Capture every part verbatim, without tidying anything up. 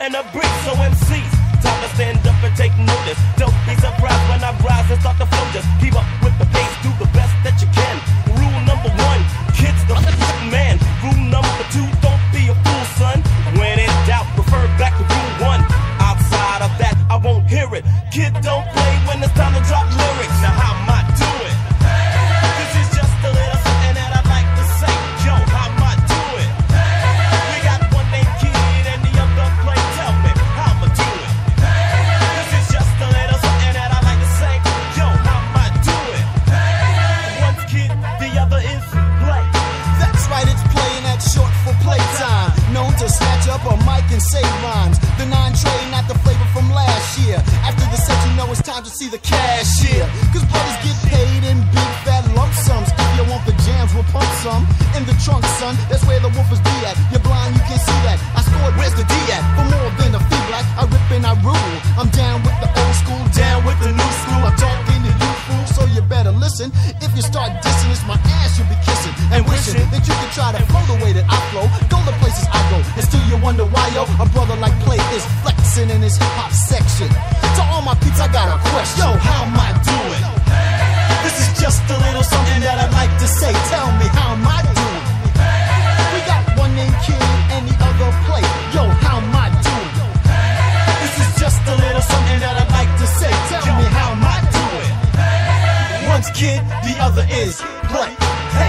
and a brick, so M Cs time to stand up and take notice. Don't be surprised when I rise and start to flow. Just keep up with the pace, do the best that you can. Rule number one, kids the f***ing man. Rule number two, don't be a fool, son. When in doubt, refer back to rule one. Outside of that, I won't hear it. Kid, don't play when it's time to drop lyrics. Now how am I doing? This is just a little something that I'd like to say. Yo, how am I doing? We got one named Kid and the other play. Tell me, how am I doing? This is just a little something that I'd like to say. Yo, how am I doing? One's Kid, the other is play. That's right, it's playing that short for playtime. Known to snatch up a mic and say rhymes. The nine tray, not the flavor from last year. After the set, you know it's time to see the cashier. Cause brothers get paid in big fat lump sums. If you want the jams, we'll pump some in the trunk, son. That's where the woofers be at. You're blind, you can't see that. I scored, where's the D at? For more than a fee black, I rip and I rule. I'm down with the old school, down with the new school. I'm talking to you, fool, so you better listen. If you start dissing, it's my ass you'll be kissing and wishing that you could try to flow the way that I flow. Go the places I go, and still you wonder why, yo, a brother like Play is flexing in his hip-hop section. To all my peeps, I got a question. Yo, how am I doing? This is just a little something that I'd like to say. Tell me, how am I doing? We got one named Kid and the other Play. Yo, how am I doing? This is just a little something that I'd like to say. Tell me, how am I doing? One's Kid, the other is Play. Hey.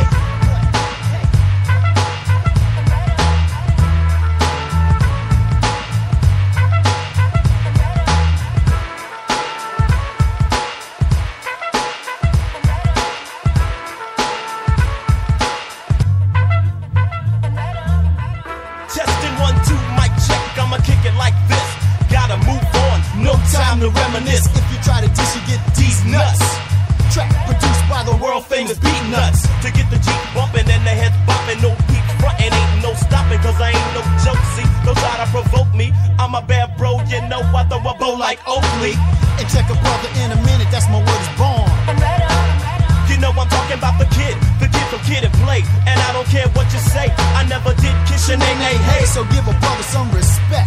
Time to reminisce. If you try to dish, you get these nuts. Track produced by the world famous Beat Nuts. To get the Jeep bumping and the heads bopping. No peep frontin', ain't no stopping. Cause I ain't no joke, see. Don't try to provoke me. I'm a bad bro, you know I throw a bow like Oakley. And check a brother in a minute, that's my word is born. You know I'm talking about the kid. The kid from Kid and Play. And I don't care what you say, I never did kiss your name, hey. So give a brother some respect.